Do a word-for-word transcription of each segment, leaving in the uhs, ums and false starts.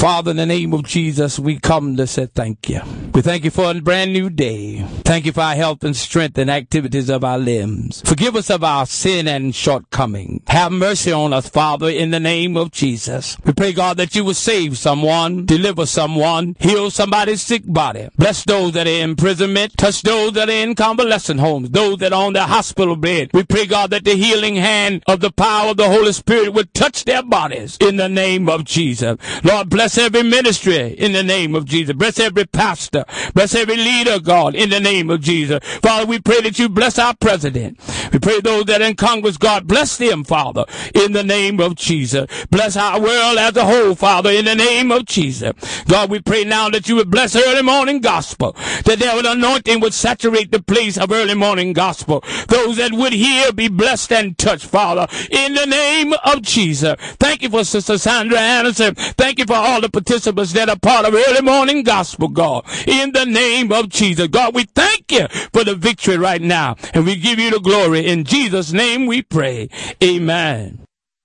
Father, in the name of Jesus, we come to say thank you. We thank you for a brand new day. Thank you for our health and strength and activities of our limbs. Forgive us of our sin and shortcoming. Have mercy on us, Father, in the name of Jesus. We pray, God, that you will save someone, deliver someone, heal somebody's sick body. Bless those that are in imprisonment. Touch those that are in convalescent homes, those that are on their hospital bed. We pray, God, that the healing hand of the power of the Holy Spirit would touch their bodies in the name of Jesus. Lord, bless every ministry in the name of Jesus. Bless every pastor. Bless every leader, God, in the name of Jesus. Father, we pray that you bless our president. We pray those that are in Congress, God, bless them, Father, in the name of Jesus. Bless our world as a whole, Father, in the name of Jesus. God, we pray now that you would bless early morning gospel, that there would anointing would saturate the place of early morning gospel. Those that would hear be blessed and touched, Father, in the name of Jesus. Thank you for Sister Sandra Anderson. Thank you for all the participants that are part of early morning gospel, God, in the name of Jesus. God, we thank you for the victory right now, and we give you the glory. In Jesus' name we pray. Amen.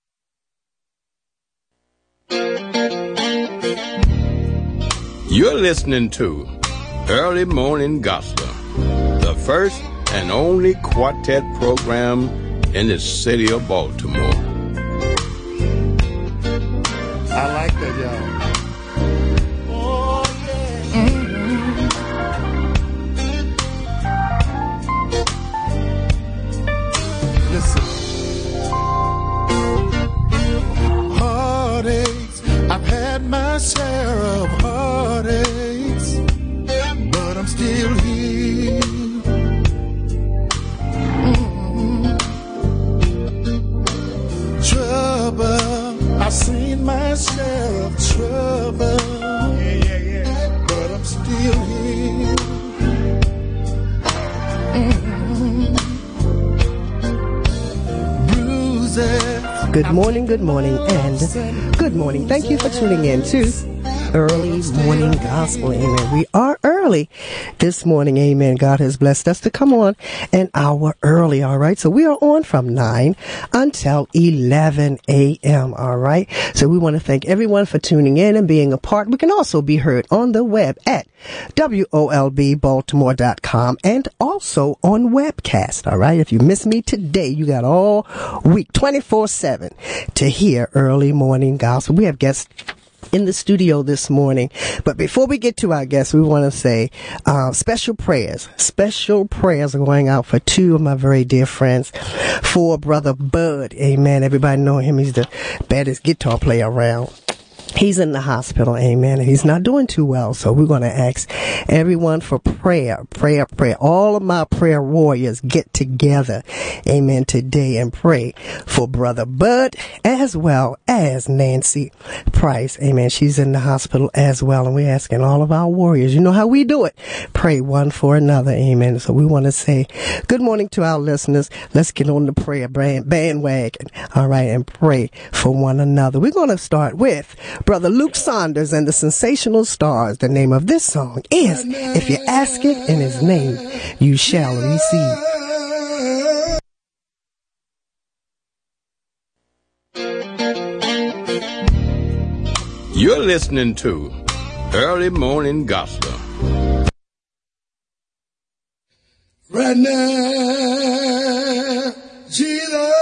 You're listening to Early Morning Gospel, the first and only quartet program in the city of Baltimore. I like that, y'all. Oh, yeah. Mm-hmm. Listen. Heartaches, I've had my share of heartaches, but I'm still here. Mm-hmm. Trouble, I've seen my share of trouble, yeah, yeah, yeah. But I'm still here. Mm-hmm. Bruises. Good morning, good morning, and good morning. Thank you for tuning in to Early Morning Gospel. Amen. We are early this morning. Amen. God has blessed us to come on an hour early. All right. So we are on from nine until eleven a.m. All right. So we want to thank everyone for tuning in and being a part. We can also be heard on the web at W O L B Baltimore dot com and also on webcast. All right. If you miss me today, you got all week twenty-four seven to hear Early Morning Gospel. We have guests in the studio this morning. But before we get to our guests, we want to say uh, special prayers. Special prayers are going out for two of my very dear friends. For Brother Bud. Amen. Everybody know him. He's the baddest guitar player around. He's in the hospital, amen, and he's not doing too well, so we're going to ask everyone for prayer, prayer, prayer. All of my prayer warriors get together, amen, today and pray for Brother Bud as well as Nancy Price, amen. She's in the hospital as well, and we're asking all of our warriors, you know how we do it, pray one for another, amen. So we want to say good morning to our listeners. Let's get on the prayer bandwagon, all right, and pray for one another. We're going to start with Brother Luke Saunders and the Sensational Stars. The name of this song is If You Ask It in His Name, You Shall Receive. You're listening to Early Morning Gospel. Right now, Jesus.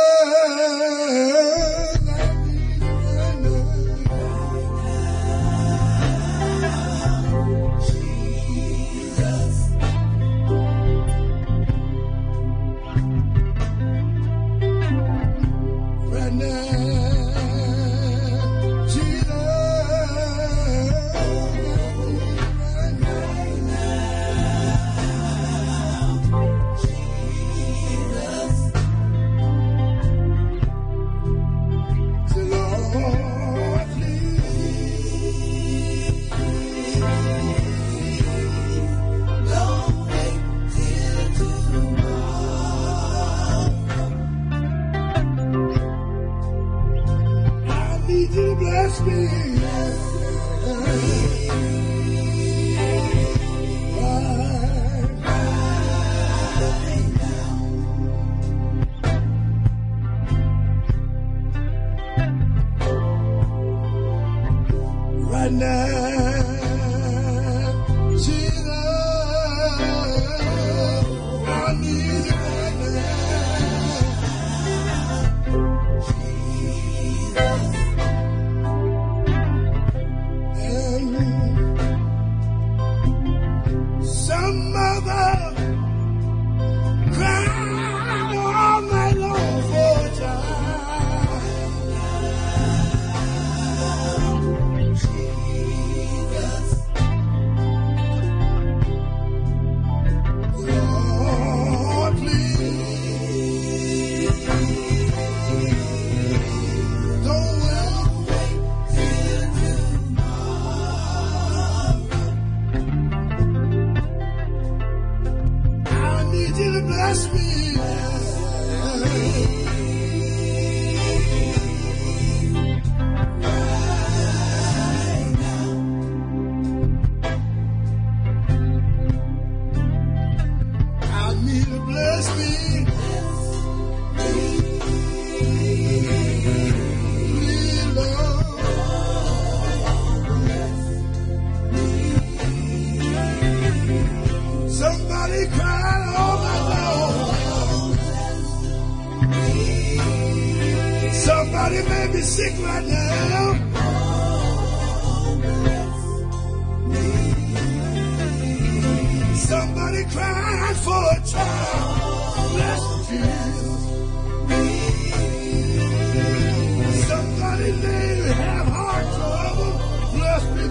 now. Jesus, I need you right now. And some mother cried all night long for a child. Lord, please don't wait till tomorrow. I need you to bless me. Somebody cried all night long. Somebody may be sick right now. Somebody cried for a child. Bless Jesus. Somebody may have heart trouble. Bless me,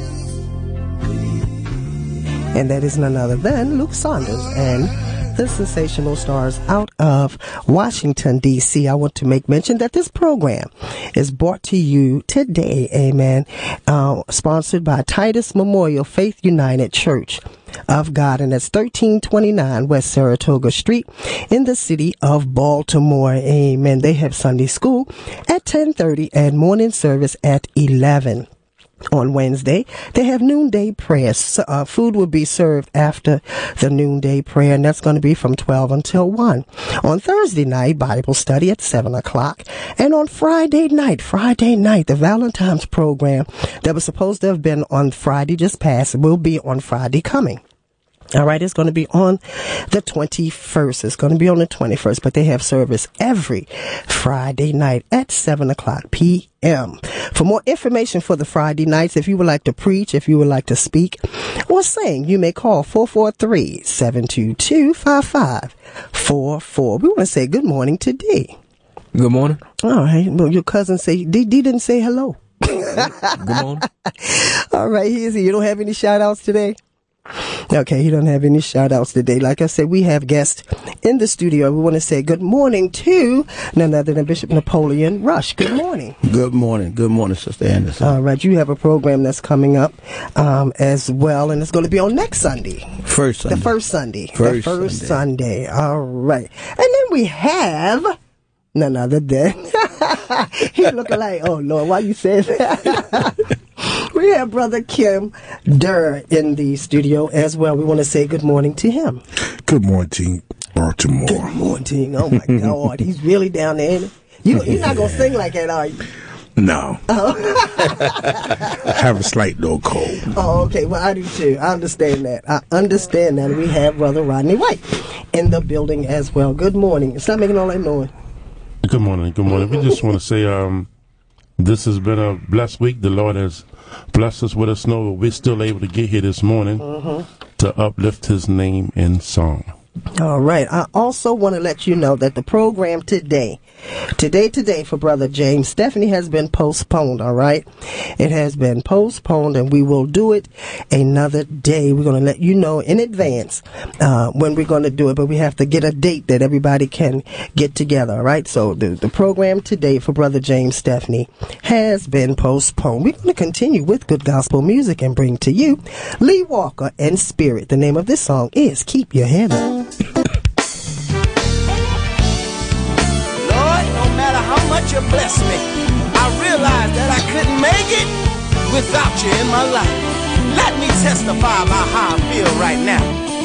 Jesus. And that is none other than Luke Saunders and the Sensational Stars out of Washington, D C I want to make mention that this program is brought to you today, amen, uh, sponsored by Titus Memorial Faith United Church of God, and that's thirteen twenty-nine West Saratoga Street in the city of Baltimore, amen. They have Sunday school at ten thirty and morning service at eleven. On Wednesday, they have noonday prayer. So, uh, food will be served after the noonday prayer, and that's going to be from twelve until one. On Thursday night, Bible study at seven o'clock. And on Friday night, Friday night, the Valentine's program that was supposed to have been on Friday just passed will be on Friday coming. All right, it's going to be on the twenty-first. It's going to be on the twenty-first, but they have service every Friday night at seven o'clock p.m. For more information for the Friday nights, if you would like to preach, if you would like to speak or sing, you may call four four three, seven two two, five five four four. We want to say good morning to D. Good morning. All right. Well, your cousin say, D, D didn't say hello. Good morning. All right, here's here. You don't have any shout outs today? Okay, he don't have any shout outs today. Like I said, we have guests in the studio. We want to say good morning to none other than Bishop Napoleon Rush. Good morning. Good morning. Good morning, Sister Anderson. All right, you have a program that's coming up um, as well, and it's going to be on next Sunday. First Sunday. The first Sunday. First the first Sunday. Sunday. All right. And then we have none other than he looking like, oh Lord, why you say that? We have Brother Kim Durr in the studio as well. We want to say good morning to him. Good morning, Baltimore. Good morning. Oh, my God. He's really down there, ain't he? You, you're not going to sing like that, are you? No. Oh. I have a slight little cold. Oh, okay. Well, I do too. I understand that. I understand that. We have Brother Rodney White in the building as well. Good morning. Stop making all that noise. Good morning. Good morning. We just want to say um, this has been a blessed week. The Lord has blessed us with a snow. We're still able to get here this morning mm-hmm. to uplift his name in song. All right. I also want to let you know that the program today, today, today for Brother James Stephanie has been postponed. All right. It has been postponed and we will do it another day. We're going to let you know in advance uh, when we're going to do it, but we have to get a date that everybody can get together. All right. So the, the program today for Brother James Stephanie has been postponed. We're going to continue with good gospel music and bring to you Lee Walker and Spirit. The name of this song is Keep Your Head Up. Lord, no matter how much you bless me, I realize that I couldn't make it without you in my life. Let me testify about how I feel right now.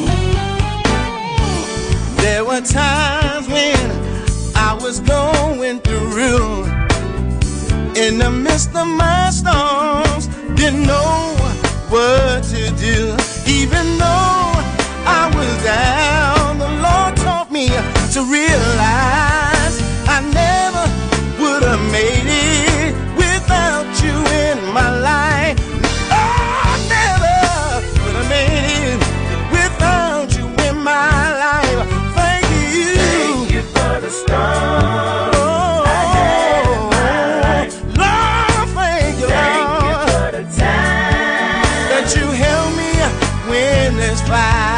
There were times when I was going through, in the midst of my storms, didn't know what to do. Even though I was down, the Lord taught me to realize I never would have made it without you in my life. Oh, I never would have made it without you in my life. Thank you. Thank you for the storm. This fire.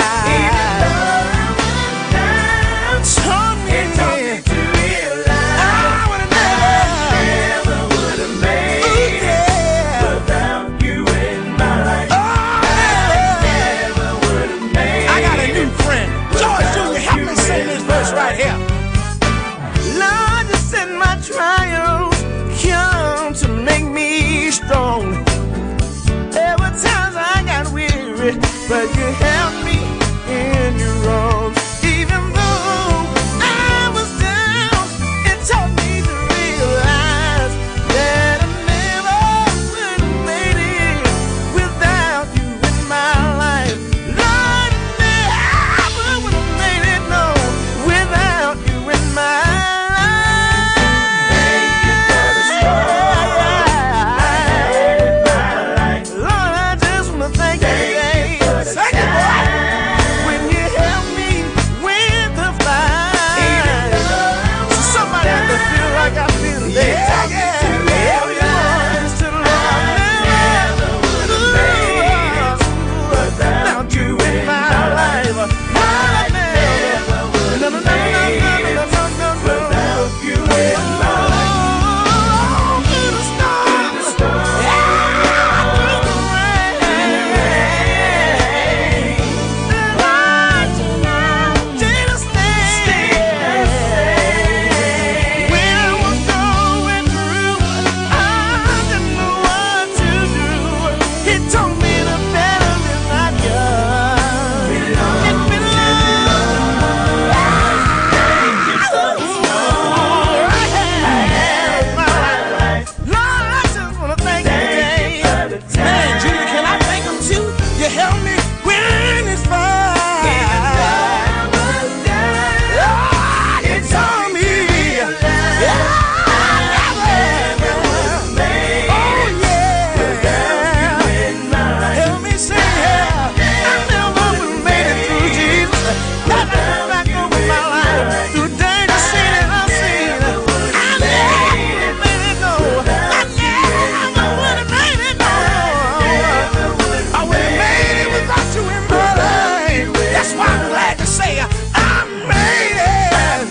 Taught me, it taught me to realize I would never, never would have made it yeah. without you in my life. Oh, never, never would have made it. I got a new friend, George Junior Help me sing this verse right here. Lord, you said my trials come to make me strong. There were times I got weary, but you helped me in your wrongs. Even though I was down, it taught me to realize that I never would have made it without you in my life. Lord, never would have made it, no, without you in my life. Thank you for the storm I had in my life. Lord, I just want to thank you. Thank you, boy. When you help me with the fight, so somebody out there feel like I feel today. Yeah, yeah, yeah. It's to Lord, never would have made it without you in my life. I never would have made it without you in my life. Through the storm, through the storm, through the rain. You help me when it's fine. You told me, yeah, help me say, yeah, I never would have made it through Jesus. Got back over my life through danger seen and unseen. I never made it, no. I never would have made it, no. I would have made it without you in my life. That's why I'm glad to say I made it.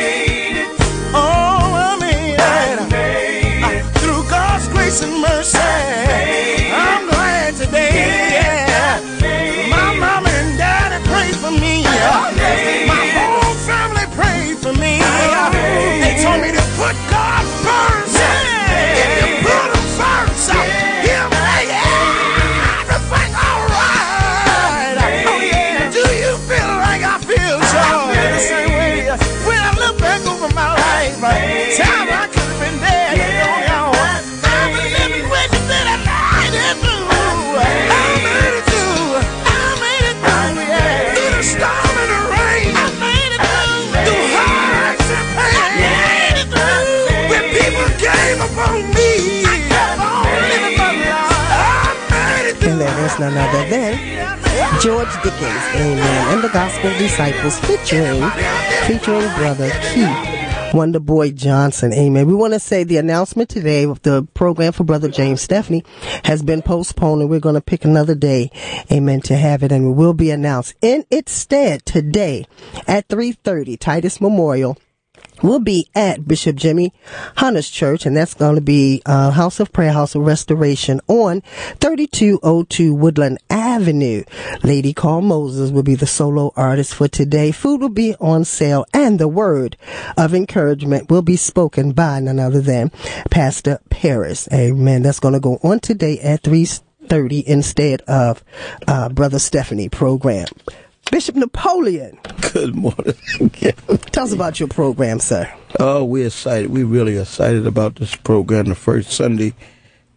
Oh, I made it. Through God's grace and mercy, I'm glad today. Yeah. My mama and daddy prayed for me. My whole family prayed for me. They told me to put God first. If you put him first, he'll make everything all right. Oh yeah. Do you feel like I feel? Sure. The same way. When I look back over my life, time I could have been dead. You know, y'all. I'm a living witness that I made it through. I made it through. I made it through. Yeah. Through the storm and the rain. I made it through. Through hearts and pain. I made it through. When people gave up on me, I kept on living my life. I made it through. And there is none other than George Dickens, amen, and the Gospel Disciples featuring, featuring Brother Keith Wonder Boy Johnson, amen. We want to say the announcement today of the program for Brother James Stephanie has been postponed, and we're going to pick another day, amen, to have it, and it will be announced. In its stead, today at three thirty, Titus Memorial will be at Bishop Jimmy Hunter's Church, and that's going to be uh, House of Prayer, House of Restoration on thirty-two oh two Woodland Avenue. Lady Carl Moses will be the solo artist for today. Food will be on sale, and the word of encouragement will be spoken by none other than Pastor Paris. Amen. That's going to go on today at three thirty instead of uh, Brother Stephanie program. Bishop Napoleon. Good morning. Tell us about your program, sir. Oh, we're excited. We're really excited about this program. The first Sunday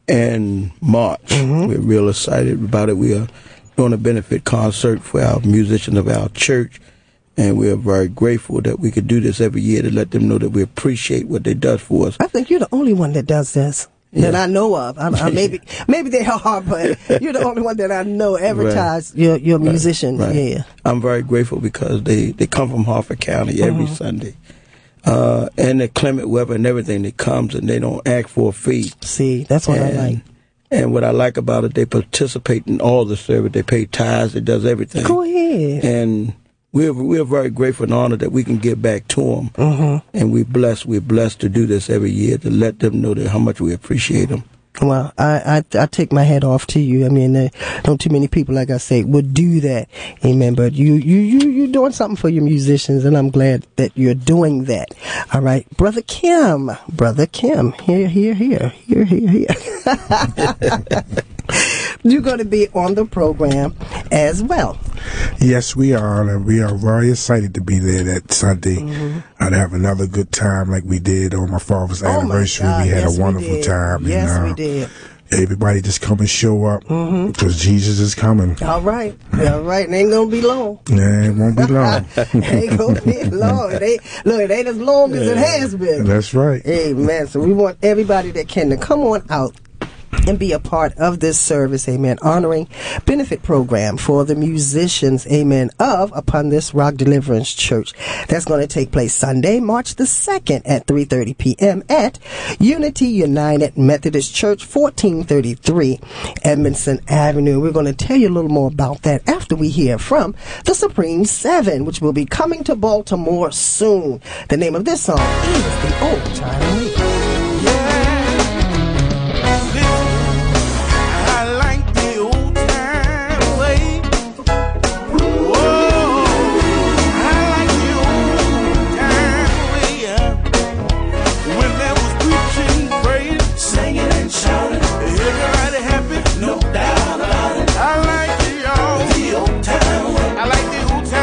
in March. Mm-hmm. We're real excited about it. We are doing a benefit concert for our musicians of our church, and we are very grateful that we could do this every year to let them know that we appreciate what they do for us. I think you're the only one that does this. Yeah. That I know of. I, I, maybe maybe they are, but you're the only one that I know advertise right. your your musician. Right. Yeah, I'm very grateful because they, they come from Harford County every mm-hmm. Sunday, uh, and the climate weather and everything that comes, and they don't ask for a fee. See, that's what and, I like. And what I like about it, they participate in all the service. They pay tithes. It does everything. Go ahead. And we're we're very grateful and honored that we can give back to them. Mm-hmm. And we're blessed. We're blessed to do this every year to let them know that how much we appreciate them. Well, I, I I take my hat off to you. I mean, uh, don't too many people, like I say, would do that. Amen. But you you you you're doing something for your musicians, and I'm glad that you're doing that. All right, Brother Kim, Brother Kim, here here here here here here. You're going to be on the program as well. Yes, we are. And we are very excited to be there that Sunday. Mm-hmm. I'd have another good time like we did on my father's oh anniversary. My we had yes, a wonderful we time. Yes, and, uh, we did. Everybody just come and show up mm-hmm. because Jesus is coming. All right. All right. It ain't going to be long. Yeah, it won't be long. It ain't going to be long. It ain't, look, it ain't as long as it has been. That's right. Amen. So we want everybody that can to come on out and be a part of this service, amen, honoring benefit program for the musicians, amen, of Upon This Rock Deliverance Church. That's going to take place Sunday, March the second at three thirty p.m. at Unity United Methodist Church, fourteen thirty-three Edmondson Avenue. We're going to tell you a little more about that after we hear from the Supreme Seven, which will be coming to Baltimore soon. The name of this song is The Old Time Way.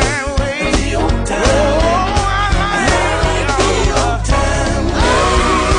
Oh, I like the old time way.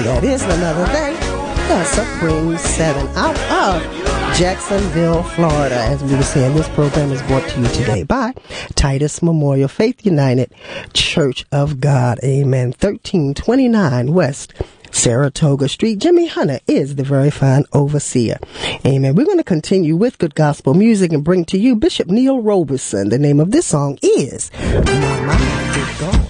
And that is another day. The Supreme Seven out of Jacksonville, Florida. As we were saying, this program is brought to you today by Titus Memorial Faith United Church of God. Amen. thirteen twenty-nine West Saratoga Street. Jimmy Hunter is the very fine overseer. Amen. We're going to continue with good gospel music and bring to you Bishop Neil Roberson. The name of this song is My Mind Is Gone.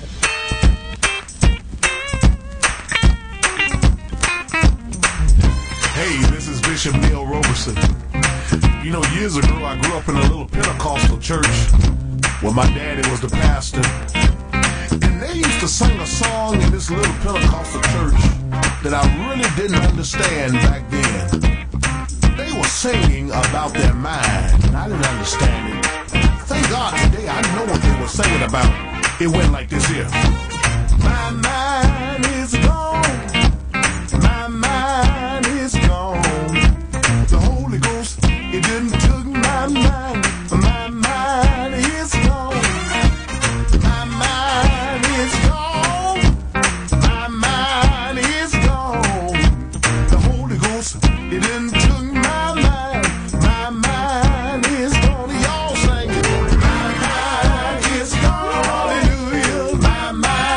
Hey, this is Bishop Neil Roberson. You know, years ago I grew up in a little Pentecostal church where my daddy was the pastor. And they used to sing a song in this little Pentecostal church that I really didn't understand back then. They were singing about their mind, and I didn't understand it. Thank God today I know what they were singing about. It went like this here. My mind is gone. My mind is gone. The Holy Ghost, it didn't took my mind. My mind is gone. My mind is gone. My mind is gone. The Holy Ghost, it didn't took my mind. My mind is gone. Y'all sing it. My mind is gone. Hallelujah. My mind.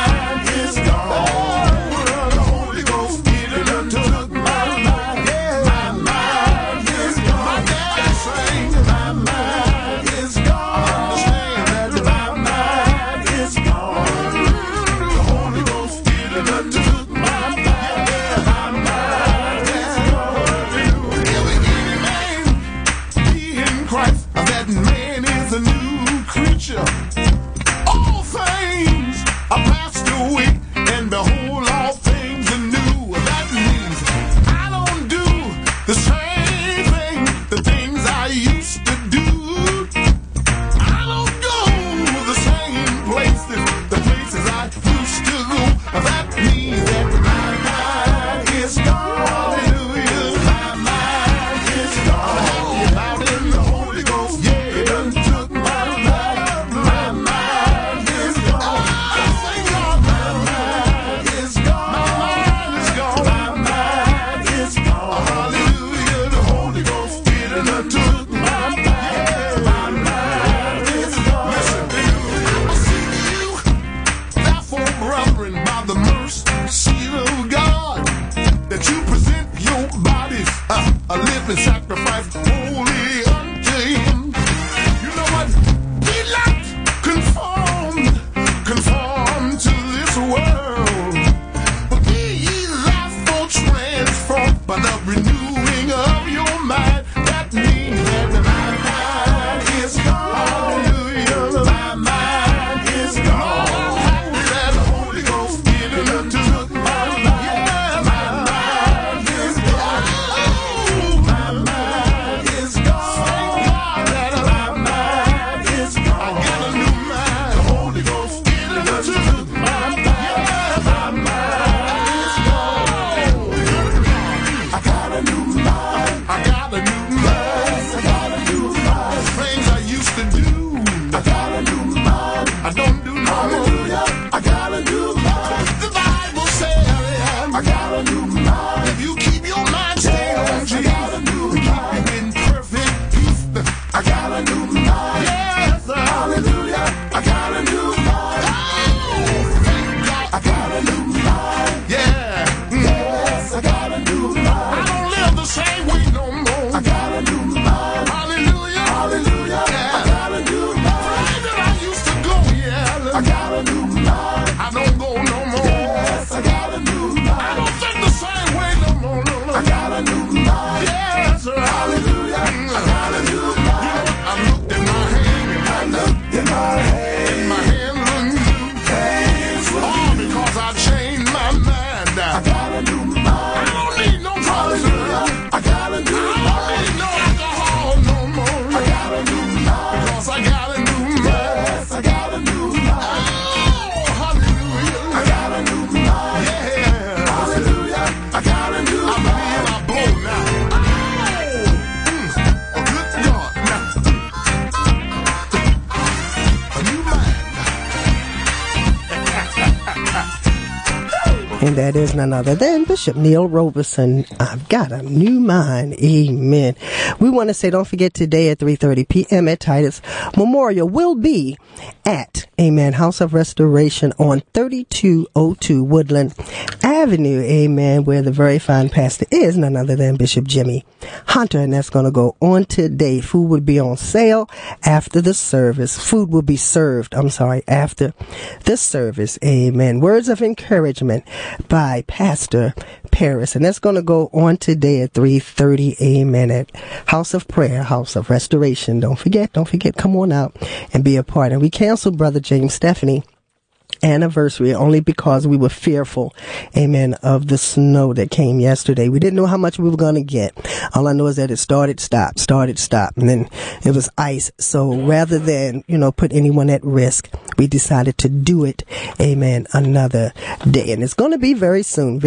And that is none other than Bishop Neil Roberson. I've got a new mind. Amen. We want to say, don't forget today at three thirty p.m. at Titus Memorial will be at, amen, House of Restoration on thirty-two oh two Woodland Avenue, amen, where the very fine pastor is none other than Bishop Jimmy Hunter. And that's going to go on today. Food will be on sale after the service. Food will be served, I'm sorry, after the service, amen. Words of encouragement by Pastor Paris. And that's going to go on today at three thirty, amen, at House of Prayer, House of Restoration. Don't forget, don't forget, come on out and be a part. And we canceled Brother James Stephanie anniversary only because we were fearful, amen, of the snow that came yesterday. We didn't know how much we were going to get. All I know is that it started, stopped, started, stopped, and then it was ice. So rather than, you know, put anyone at risk, we decided to do it, amen, another day. And it's going to be very soon.